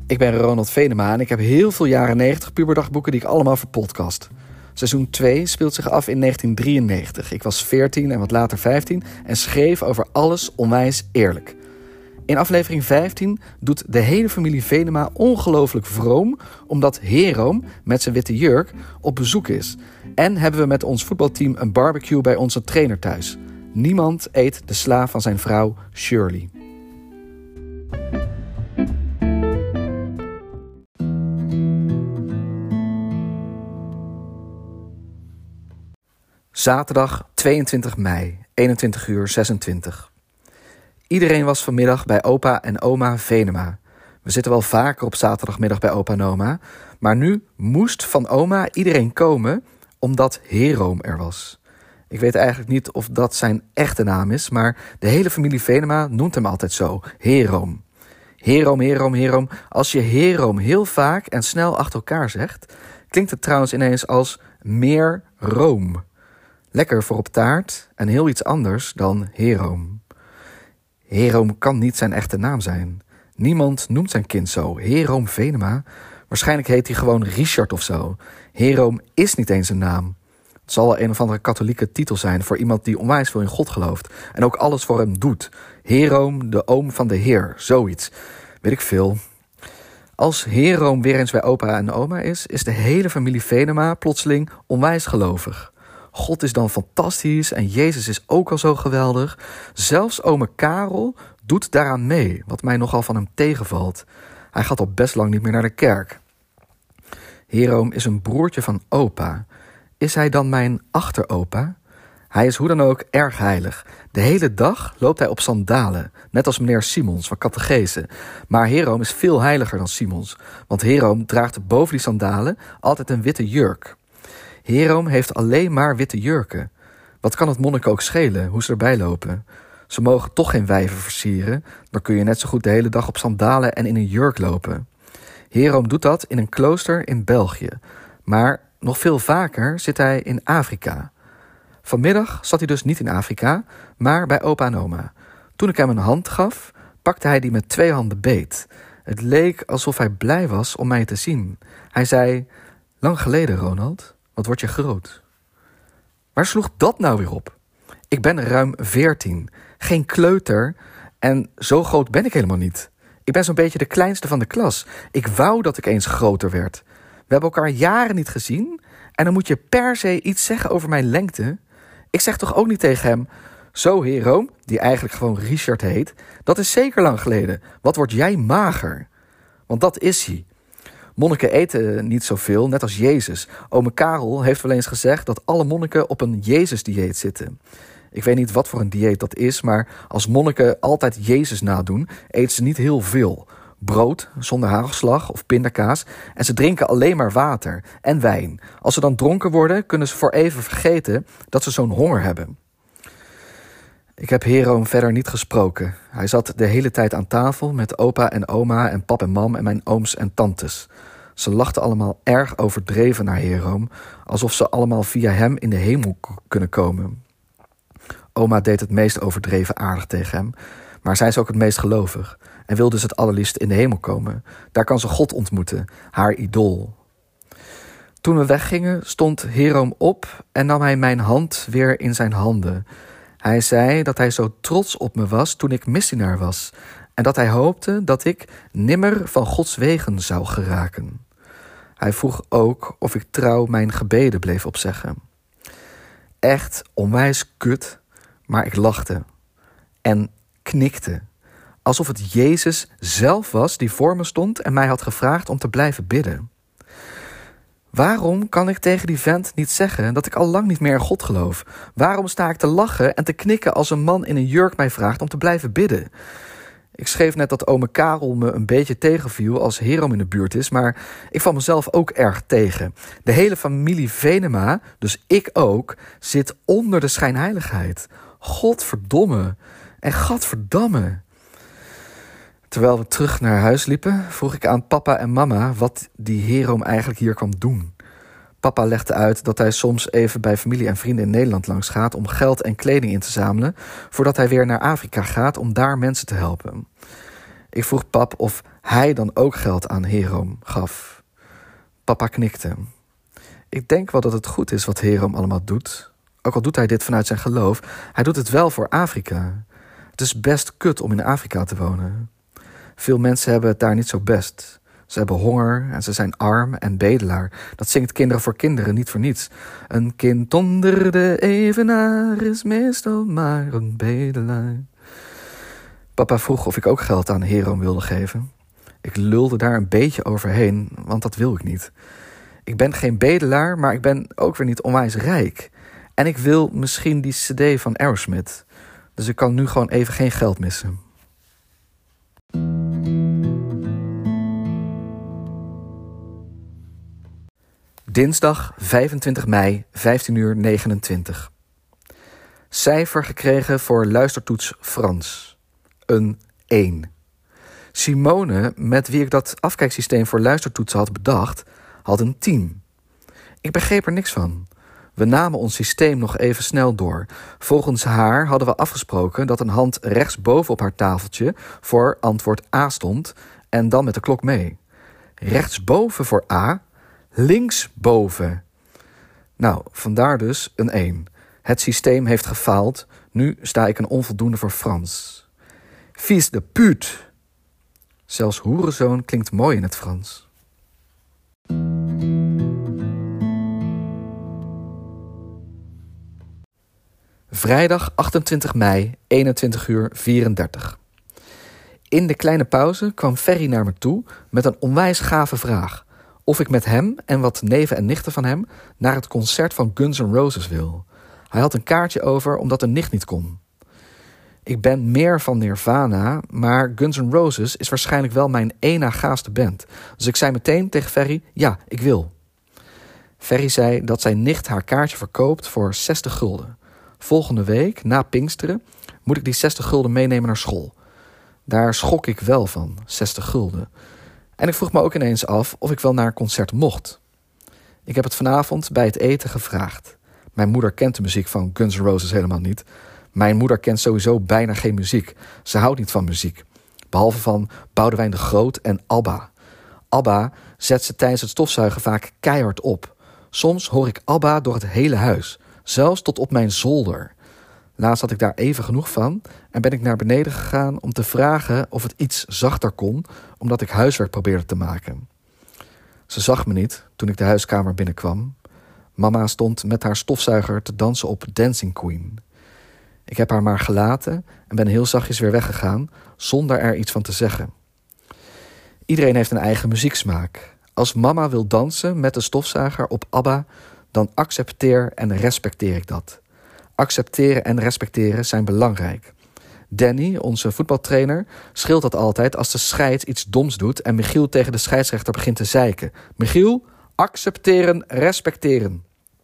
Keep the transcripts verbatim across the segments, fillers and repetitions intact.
Ik ben Ronald Venema en ik heb heel veel jaren negentig puberdagboeken die ik allemaal verpodcast. Seizoen twee speelt zich af in negentien drieënnegentig. Ik was veertien en wat later vijftien en schreef over alles onwijs eerlijk. In aflevering vijftien doet de hele familie Venema ongelooflijk vroom, omdat Heroom met zijn witte jurk op bezoek is. En hebben we met ons voetbalteam een barbecue bij onze trainer thuis. Niemand eet de sla van zijn vrouw Shirley. Zaterdag tweeëntwintig mei, eenentwintig uur zesentwintig. Iedereen was vanmiddag bij opa en oma Venema. We zitten wel vaker op zaterdagmiddag bij opa en oma, maar nu moest van oma iedereen komen omdat Heroom er was. Ik weet eigenlijk niet of dat zijn echte naam is, maar de hele familie Venema noemt hem altijd zo, Heroom. Heroom, Heroom, Heroom. Als je Heroom heel vaak en snel achter elkaar zegt, klinkt het trouwens ineens als meer room. Lekker voor op taart en heel iets anders dan Heroom. Heroom kan niet zijn echte naam zijn. Niemand noemt zijn kind zo. Heroom Venema. Waarschijnlijk heet hij gewoon Richard of zo. Heroom is niet eens een naam. Het zal wel een of andere katholieke titel zijn voor iemand die onwijs veel in God gelooft. En ook alles voor hem doet. Heroom, de oom van de Heer. Zoiets. Weet ik veel. Als Heroom weer eens bij opa en oma is, is de hele familie Venema plotseling onwijs gelovig. God is dan fantastisch en Jezus is ook al zo geweldig. Zelfs ome Karel doet daaraan mee, wat mij nogal van hem tegenvalt. Hij gaat al best lang niet meer naar de kerk. Heroom is een broertje van opa. Is hij dan mijn achteropa? Hij is hoe dan ook erg heilig. De hele dag loopt hij op sandalen, net als meneer Simons van Catechese. Maar Heroom is veel heiliger dan Simons, want Heroom draagt boven die sandalen altijd een witte jurk. Heroom heeft alleen maar witte jurken. Wat kan het monniken ook schelen, hoe ze erbij lopen? Ze mogen toch geen wijven versieren, dan kun je net zo goed de hele dag op sandalen en in een jurk lopen. Heroom doet dat in een klooster in België. Maar nog veel vaker zit hij in Afrika. Vanmiddag zat hij dus niet in Afrika, maar bij opa en oma. Toen ik hem een hand gaf, pakte hij die met twee handen beet. Het leek alsof hij blij was om mij te zien. Hij zei, lang geleden Ronald, wat word je groot. Waar sloeg dat nou weer op? Ik ben ruim veertien, geen kleuter en zo groot ben ik helemaal niet. Ik ben zo'n beetje de kleinste van de klas. Ik wou dat ik eens groter werd. We hebben elkaar jaren niet gezien en dan moet je per se iets zeggen over mijn lengte. Ik zeg toch ook niet tegen hem, zo Heroom, die eigenlijk gewoon Richard heet, dat is zeker lang geleden. Wat word jij mager? Want dat is hij. Monniken eten niet zoveel, net als Jezus. Ome Karel heeft wel eens gezegd dat alle monniken op een Jezus-dieet zitten. Ik weet niet wat voor een dieet dat is, maar als monniken altijd Jezus nadoen, eten ze niet heel veel. Brood zonder hagelslag of pindakaas en ze drinken alleen maar water en wijn. Als ze dan dronken worden, kunnen ze voor even vergeten dat ze zo'n honger hebben. Ik heb Heroom verder niet gesproken. Hij zat de hele tijd aan tafel met opa en oma en pap en mam en mijn ooms en tantes. Ze lachten allemaal erg overdreven naar Heroom, alsof ze allemaal via hem in de hemel k- kunnen komen. Oma deed het meest overdreven aardig tegen hem, maar zij is ook het meest gelovig en wil dus het allerliefst in de hemel komen. Daar kan ze God ontmoeten, haar idool. Toen we weggingen stond Heroom op en nam hij mijn hand weer in zijn handen. Hij zei dat hij zo trots op me was toen ik missionair was en dat hij hoopte dat ik nimmer van Gods wegen zou geraken. Hij vroeg ook of ik trouw mijn gebeden bleef opzeggen. Echt onwijs kut, maar ik lachte en knikte, alsof het Jezus zelf was die voor me stond en mij had gevraagd om te blijven bidden. Waarom kan ik tegen die vent niet zeggen dat ik al lang niet meer in God geloof? Waarom sta ik te lachen en te knikken als een man in een jurk mij vraagt om te blijven bidden? Ik schreef net dat ome Karel me een beetje tegenviel als Heroom in de buurt is, maar ik val mezelf ook erg tegen. De hele familie Venema, dus ik ook, zit onder de schijnheiligheid. Godverdomme en gadverdamme. Terwijl we terug naar huis liepen, vroeg ik aan papa en mama wat die Heroom eigenlijk hier kwam doen. Papa legde uit dat hij soms even bij familie en vrienden in Nederland langs gaat om geld en kleding in te zamelen, voordat hij weer naar Afrika gaat om daar mensen te helpen. Ik vroeg pap of hij dan ook geld aan Herom gaf. Papa knikte. Ik denk wel dat het goed is wat Herom allemaal doet. Ook al doet hij dit vanuit zijn geloof, hij doet het wel voor Afrika. Het is best kut om in Afrika te wonen. Veel mensen hebben het daar niet zo best. Ze hebben honger en ze zijn arm en bedelaar. Dat zingt Kinderen voor Kinderen niet voor niets. Een kind onder de evenaar is meestal maar een bedelaar. Papa vroeg of ik ook geld aan Herom wilde geven. Ik lulde daar een beetje overheen, want dat wil ik niet. Ik ben geen bedelaar, maar ik ben ook weer niet onwijs rijk. En ik wil misschien die cd van Aerosmith. Dus ik kan nu gewoon even geen geld missen. Dinsdag vijfentwintig mei, vijftien uur negenentwintig. Cijfer gekregen voor luistertoets Frans. Een één. Simone, met wie ik dat afkijksysteem voor luistertoetsen had bedacht, had een tien. Ik begreep er niks van. We namen ons systeem nog even snel door. Volgens haar hadden we afgesproken dat een hand rechtsboven op haar tafeltje voor antwoord A stond en dan met de klok mee. Rechtsboven voor A, linksboven. Nou, vandaar dus een één. Het systeem heeft gefaald. Nu sta ik een onvoldoende voor Frans. Fils de pute. Zelfs hoerenzoon klinkt mooi in het Frans. Vrijdag achtentwintig mei, eenentwintig uur vierendertig. In de kleine pauze kwam Ferry naar me toe met een onwijs gave vraag. Of ik met hem en wat neven en nichten van hem naar het concert van Guns N' Roses wil. Hij had een kaartje over omdat een nicht niet kon. Ik ben meer van Nirvana, maar Guns N' Roses is waarschijnlijk wel mijn één na gaafste band. Dus ik zei meteen tegen Ferry, ja, ik wil. Ferry zei dat zijn nicht haar kaartje verkoopt voor zestig gulden. Volgende week, na Pinksteren, moet ik die zestig gulden meenemen naar school. Daar schrok ik wel van, zestig gulden. En ik vroeg me ook ineens af of ik wel naar een concert mocht. Ik heb het vanavond bij het eten gevraagd. Mijn moeder kent de muziek van Guns N' Roses helemaal niet. Mijn moeder kent sowieso bijna geen muziek. Ze houdt niet van muziek. Behalve van Boudewijn de Groot en ABBA. ABBA zet ze tijdens het stofzuigen vaak keihard op. Soms hoor ik ABBA door het hele huis. Zelfs tot op mijn zolder. Laatst had ik daar even genoeg van en ben ik naar beneden gegaan om te vragen of het iets zachter kon, omdat ik huiswerk probeerde te maken. Ze zag me niet toen ik de huiskamer binnenkwam. Mama stond met haar stofzuiger te dansen op Dancing Queen. Ik heb haar maar gelaten en ben heel zachtjes weer weggegaan, zonder er iets van te zeggen. Iedereen heeft een eigen muzieksmaak. Als mama wil dansen met de stofzuiger op ABBA, dan accepteer en respecteer ik dat. Accepteren en respecteren zijn belangrijk. Danny, onze voetbaltrainer, scheelt dat altijd als de scheids iets doms doet en Michiel tegen de scheidsrechter begint te zeiken. Michiel, accepteren, respecteren.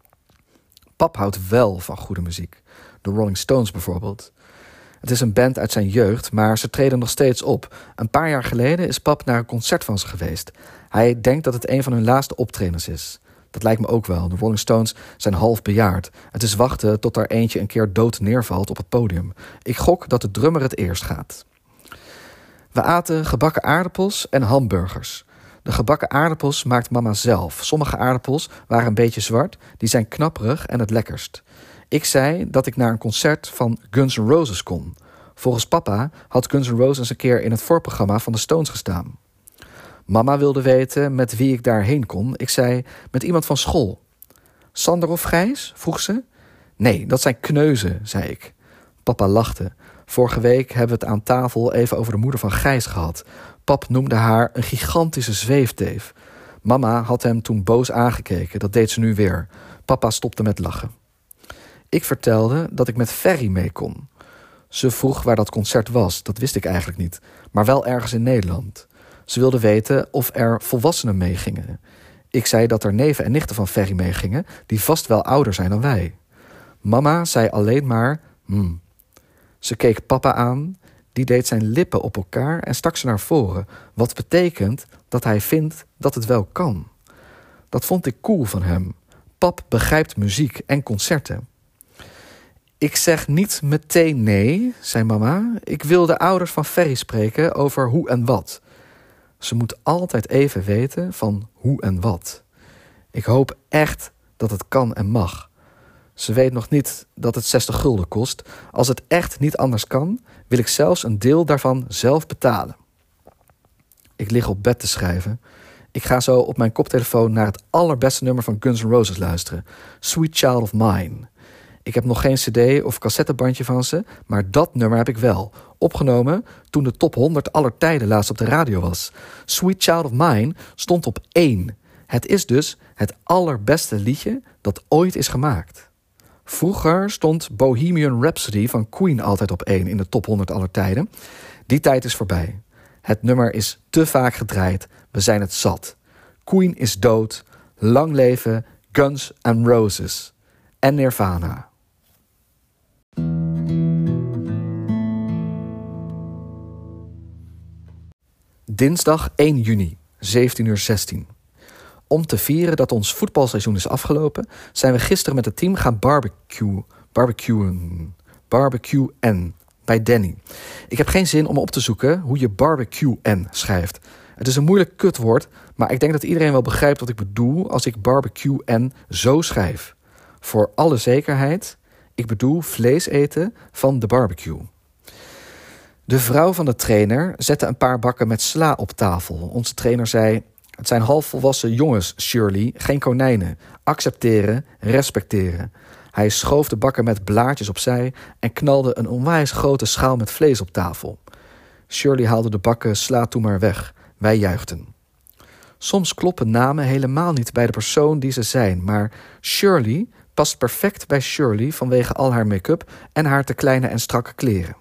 Pap houdt wel van goede muziek. De Rolling Stones bijvoorbeeld. Het is een band uit zijn jeugd, maar ze treden nog steeds op. Een paar jaar geleden is pap naar een concert van ze geweest. Hij denkt dat het een van hun laatste optredens is. Dat lijkt me ook wel. De Rolling Stones zijn half bejaard. Het is wachten tot er eentje een keer dood neervalt op het podium. Ik gok dat de drummer het eerst gaat. We aten gebakken aardappels en hamburgers. De gebakken aardappels maakt mama zelf. Sommige aardappels waren een beetje zwart. Die zijn knapperig en het lekkerst. Ik zei dat ik naar een concert van Guns N' Roses kon. Volgens papa had Guns N' Roses een keer in het voorprogramma van de Stones gestaan. Mama wilde weten met wie ik daarheen kon. Ik zei, met iemand van school. Sander of Gijs? Vroeg ze. Nee, dat zijn kneuzen, zei ik. Papa lachte. Vorige week hebben we het aan tafel even over de moeder van Gijs gehad. Pap noemde haar een gigantische zweefteef. Mama had hem toen boos aangekeken. Dat deed ze nu weer. Papa stopte met lachen. Ik vertelde dat ik met Ferry mee kon. Ze vroeg waar dat concert was. Dat wist ik eigenlijk niet. Maar wel ergens in Nederland. Ze wilde weten of er volwassenen meegingen. Ik zei dat er neven en nichten van Ferry meegingen, die vast wel ouder zijn dan wij. Mama zei alleen maar, hmm. Ze keek papa aan, die deed zijn lippen op elkaar en stak ze naar voren, wat betekent dat hij vindt dat het wel kan. Dat vond ik cool van hem. Pap begrijpt muziek en concerten. Ik zeg niet meteen nee, zei mama. Ik wil de ouders van Ferry spreken over hoe en wat. Ze moet altijd even weten van hoe en wat. Ik hoop echt dat het kan en mag. Ze weet nog niet dat het zestig gulden kost. Als het echt niet anders kan, wil ik zelfs een deel daarvan zelf betalen. Ik lig op bed te schrijven. Ik ga zo op mijn koptelefoon naar het allerbeste nummer van Guns N' Roses luisteren. Sweet Child of Mine. Ik heb nog geen cd of cassettebandje van ze, maar dat nummer heb ik wel. Opgenomen toen de top honderd aller tijden laatst op de radio was. Sweet Child of Mine stond op één. Het is dus het allerbeste liedje dat ooit is gemaakt. Vroeger stond Bohemian Rhapsody van Queen altijd op één in de top honderd aller tijden. Die tijd is voorbij. Het nummer is te vaak gedraaid. We zijn het zat. Queen is dood. Lang leven Guns N' Roses. En Nirvana. Dinsdag één juni, zeventien uur zestien. Om te vieren dat ons voetbalseizoen is afgelopen, zijn we gisteren met het team gaan barbecue, barbecuen, barbecuen bij Danny. Ik heb geen zin om op te zoeken hoe je barbecuen schrijft. Het is een moeilijk kutwoord, maar ik denk dat iedereen wel begrijpt wat ik bedoel als ik barbecuen zo schrijf. Voor alle zekerheid, ik bedoel vlees eten van de barbecue. De vrouw van de trainer zette een paar bakken met sla op tafel. Onze trainer zei: het zijn halfvolwassen jongens, Shirley, geen konijnen. Accepteren, respecteren. Hij schoof de bakken met blaadjes opzij en knalde een onwijs grote schaal met vlees op tafel. Shirley haalde de bakken sla toen maar weg. Wij juichten. Soms kloppen namen helemaal niet bij de persoon die ze zijn, maar Shirley past perfect bij Shirley vanwege al haar make-up en haar te kleine en strakke kleren.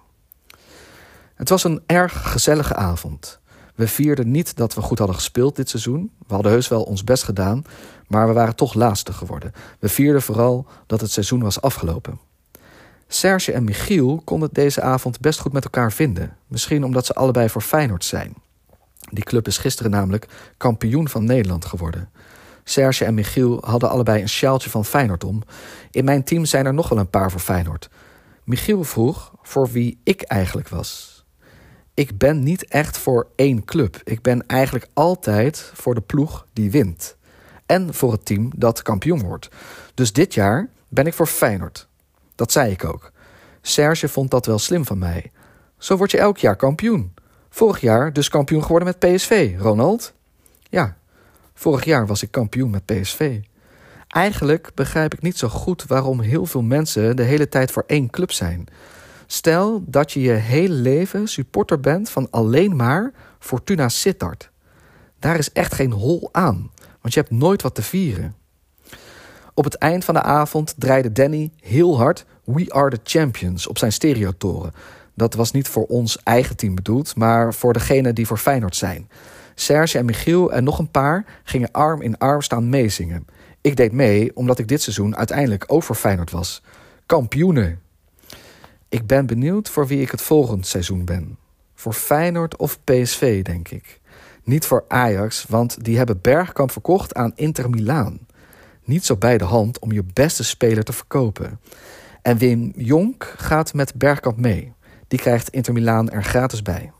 Het was een erg gezellige avond. We vierden niet dat we goed hadden gespeeld dit seizoen. We hadden heus wel ons best gedaan, maar we waren toch laatste geworden. We vierden vooral dat het seizoen was afgelopen. Serge en Michiel konden het deze avond best goed met elkaar vinden. Misschien omdat ze allebei voor Feyenoord zijn. Die club is gisteren namelijk kampioen van Nederland geworden. Serge en Michiel hadden allebei een sjaaltje van Feyenoord om. In mijn team zijn er nog wel een paar voor Feyenoord. Michiel vroeg voor wie ik eigenlijk was. Ik ben niet echt voor één club. Ik ben eigenlijk altijd voor de ploeg die wint. En voor het team dat kampioen wordt. Dus dit jaar ben ik voor Feyenoord. Dat zei ik ook. Serge vond dat wel slim van mij. Zo word je elk jaar kampioen. Vorig jaar dus kampioen geworden met P S V, Ronald. Ja, vorig jaar was ik kampioen met P S V. Eigenlijk begrijp ik niet zo goed waarom heel veel mensen de hele tijd voor één club zijn. Stel dat je je hele leven supporter bent van alleen maar Fortuna Sittard. Daar is echt geen hol aan, want je hebt nooit wat te vieren. Op het eind van de avond draaide Danny heel hard We Are The Champions op zijn stereotoren. Dat was niet voor ons eigen team bedoeld, maar voor degenen die voor Feyenoord zijn. Serge en Michiel en nog een paar gingen arm in arm staan meezingen. Ik deed mee omdat ik dit seizoen uiteindelijk ook voor Feyenoord was. Kampioenen! Ik ben benieuwd voor wie ik het volgend seizoen ben. Voor Feyenoord of P S V, denk ik. Niet voor Ajax, want die hebben Bergkamp verkocht aan Inter Milaan. Niet zo bij de hand om je beste speler te verkopen. En Wim Jonk gaat met Bergkamp mee. Die krijgt Inter Milaan er gratis bij.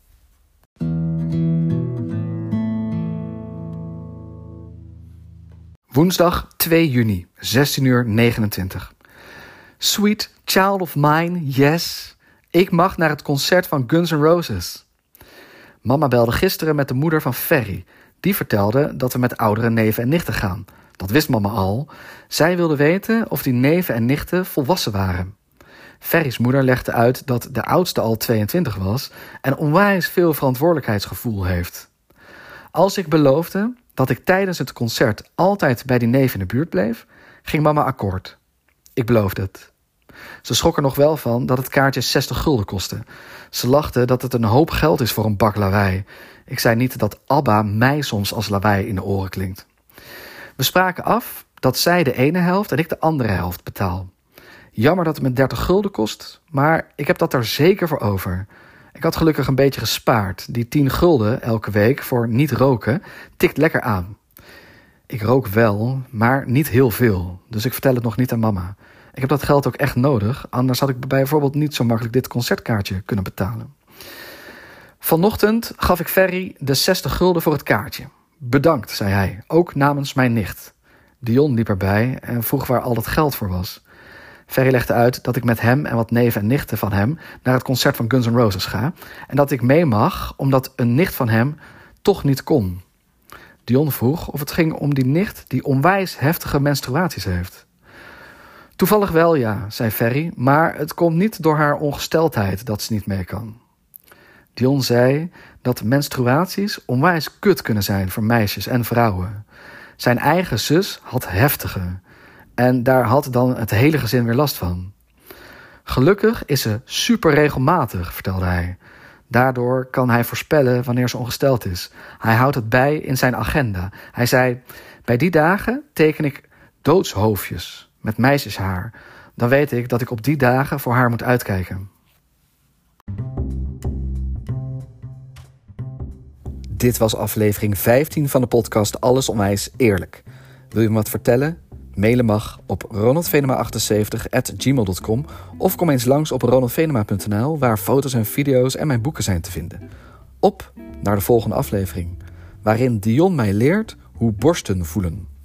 Woensdag twee juni, zestien uur negenentwintig. Sweet Child of Mine, yes. Ik mag naar het concert van Guns N' Roses. Mama belde gisteren met de moeder van Ferry. Die vertelde dat we met oudere neven en nichten gaan. Dat wist mama al. Zij wilde weten of die neven en nichten volwassen waren. Ferry's moeder legde uit dat de oudste al tweeëntwintig was en onwijs veel verantwoordelijkheidsgevoel heeft. Als ik beloofde dat ik tijdens het concert altijd bij die neef in de buurt bleef, ging mama akkoord. Ik beloofde het. Ze schrok er nog wel van dat het kaartje zestig gulden kostte. Ze lachte dat het een hoop geld is voor een bak lawaai. Ik zei niet dat ABBA mij soms als lawaai in de oren klinkt. We spraken af dat zij de ene helft en ik de andere helft betaal. Jammer dat het me dertig gulden kost, maar ik heb dat er zeker voor over. Ik had gelukkig een beetje gespaard. Die tien gulden elke week voor niet roken tikt lekker aan. Ik rook wel, maar niet heel veel, dus ik vertel het nog niet aan mama. Ik heb dat geld ook echt nodig, anders had ik bijvoorbeeld niet zo makkelijk dit concertkaartje kunnen betalen. Vanochtend gaf ik Ferry de zestig gulden voor het kaartje. Bedankt, zei hij, ook namens mijn nicht. Dion liep erbij en vroeg waar al dat geld voor was. Ferry legde uit dat ik met hem en wat neven en nichten van hem naar het concert van Guns N' Roses ga en dat ik mee mag omdat een nicht van hem toch niet kon. Dion vroeg of het ging om die nicht die onwijs heftige menstruaties heeft. Toevallig wel ja, zei Ferry, maar het komt niet door haar ongesteldheid dat ze niet mee kan. Dion zei dat menstruaties onwijs kut kunnen zijn voor meisjes en vrouwen. Zijn eigen zus had heftige en daar had dan het hele gezin weer last van. Gelukkig is ze super regelmatig, vertelde hij. Daardoor kan hij voorspellen wanneer ze ongesteld is. Hij houdt het bij in zijn agenda. Hij zei, bij die dagen teken ik doodshoofdjes met meisjeshaar. Dan weet ik dat ik op die dagen voor haar moet uitkijken. Dit was aflevering vijftien van de podcast Alles Onwijs Eerlijk. Wil je me wat vertellen? Mailen mag op ronaldvenema achtenzeventig at gmail dot com of kom eens langs op ronaldvenema punt n l waar foto's en video's en mijn boeken zijn te vinden. Op naar de volgende aflevering, waarin Dion mij leert hoe borsten voelen.